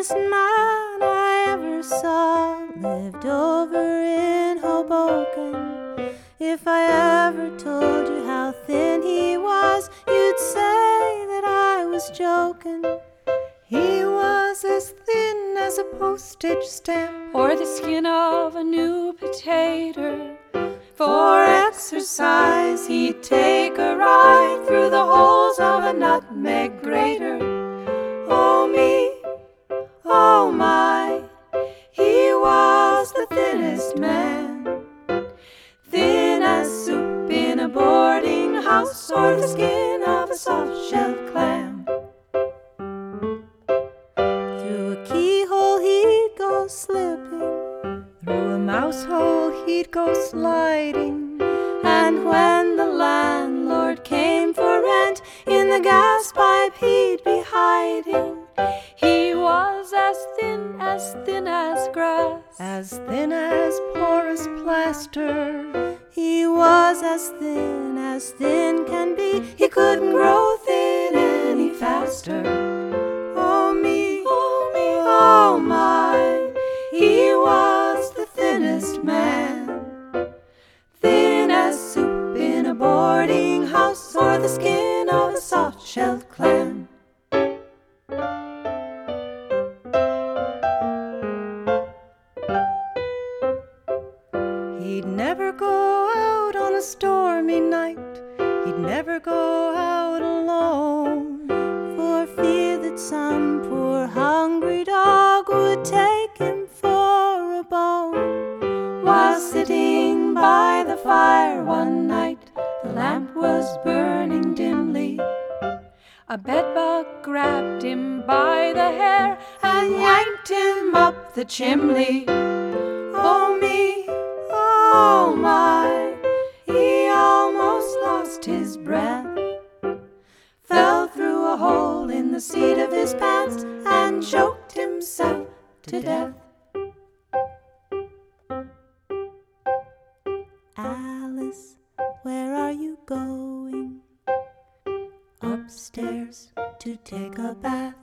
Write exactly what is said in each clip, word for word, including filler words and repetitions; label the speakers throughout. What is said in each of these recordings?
Speaker 1: thinnest man I ever saw lived over in Hoboken. If I ever told you how thin he was, you'd say that I was joking.
Speaker 2: He was as thin as a postage stamp,
Speaker 3: or the skin of a new potato.
Speaker 1: For exercise he'd take a ride through the holes of a nutmeg grater. Oh me, oh my, he was the thinnest man. Thin as soup in a boarding house, or the skin of a soft-shelled clam. Through a keyhole he'd go slipping,
Speaker 2: through a mouse hole he'd go sliding.
Speaker 1: And when the landlord came for rent, in the gas pipe he'd be hiding.
Speaker 3: He was as thin, as thin as grass,
Speaker 2: as thin as porous plaster.
Speaker 1: He was as thin as thin can be. He couldn't grow thin any faster. Oh me, oh me, oh my, he was the thinnest man. Thin as soup in a boarding house, or the skin of a soft-shelled clam.
Speaker 2: He'd never go out on a stormy night, he'd never go out alone,
Speaker 1: for fear that some poor hungry dog would take him for a bone. While sitting by the fire one night, the lamp was burning dimly.
Speaker 3: A bedbug grabbed him by the hair
Speaker 1: and yanked him up the chimney. Oh me, oh my, he almost lost his breath, fell through a hole in the seat of his pants and choked himself to death. Alice, where are you going? Upstairs to take a bath.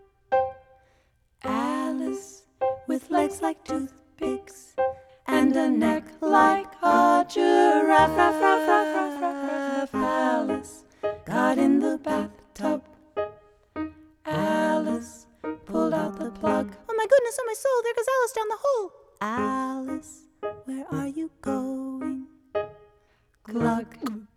Speaker 1: Alice, with legs like toothpicks and a neck like a giraffe. Ruff, ruff, ruff, ruff, ruff, ruff. Alice got in the bathtub. Alice pulled out the plug. Oh my goodness, oh my soul, there goes Alice down the hole. Alice, where are you going? Glug.